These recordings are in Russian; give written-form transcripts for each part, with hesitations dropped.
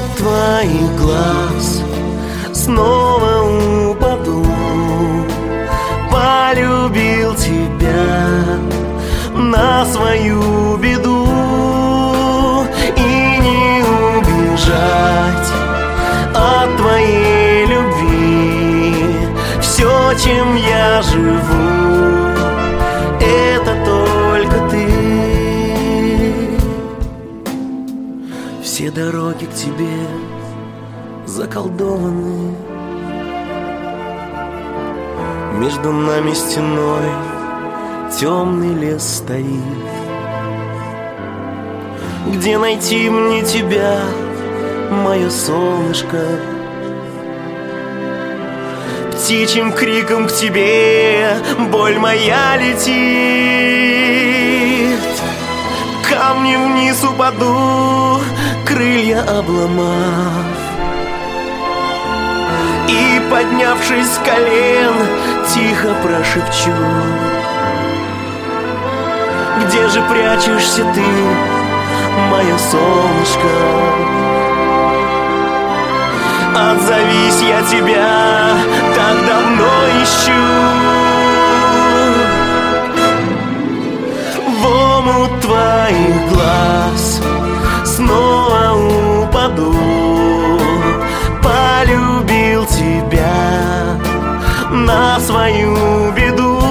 твоих глаз снова упаду. Полюбил тебя на свою беду, и не убежать от твоей любви. Все, чем я живу, это только ты. Все дороги к тебе заколдованы, между нами стеной темный лес стоит. Где найти мне тебя, мое солнышко? Птичьим криком к тебе боль моя летит. Камнем вниз упаду, крылья обломав, и, поднявшись с колен, тихо прошепчу: где же прячешься ты, мое солнышко? Отзовись, я тебя так давно ищу. В омут твоих глаз снова упаду. Полюбил тебя на свою беду,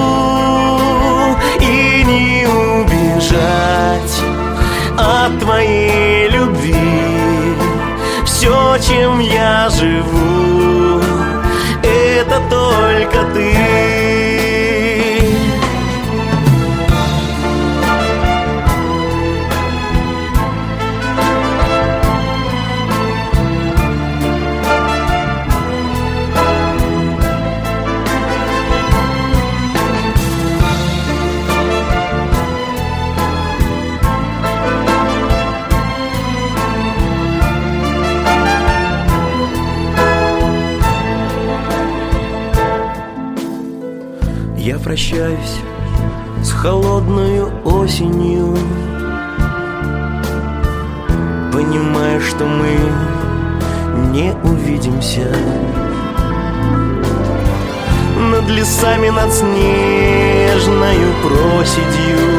и не убежать от твоей любви. Все, чем я живу, это только ты. Я прощаюсь с холодной осенью, понимая, что мы не увидимся. Над лесами, над снежною проседью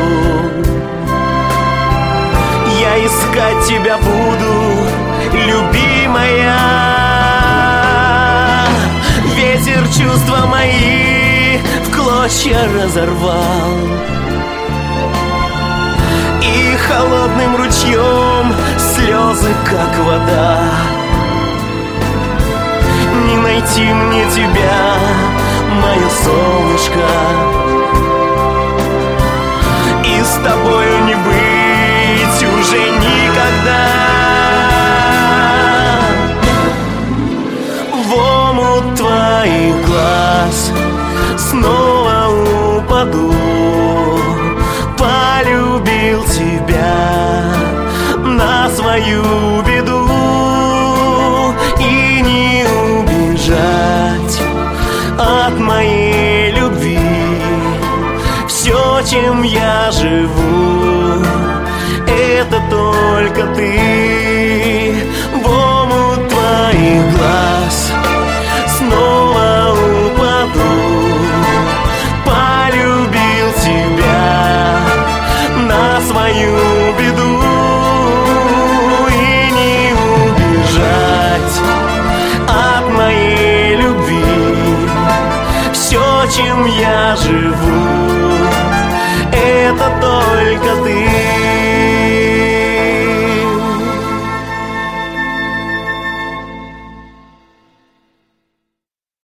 я искать тебя буду, любимая. Ветер чувства мои в клочья разорвал, и холодным ручьем слезы, как вода. Не найти мне тебя, мое солнышко, и с тобою не быть уже никогда. В омут твоих глаз снова упаду. Полюбил тебя на свою беду, и не убежать от моей любви. Все, чем я живу, это только ты. В омут твоих глаз снова упаду. Полюбил тебя на свою беду, и не убежать от моей любви. Все, чем я живу,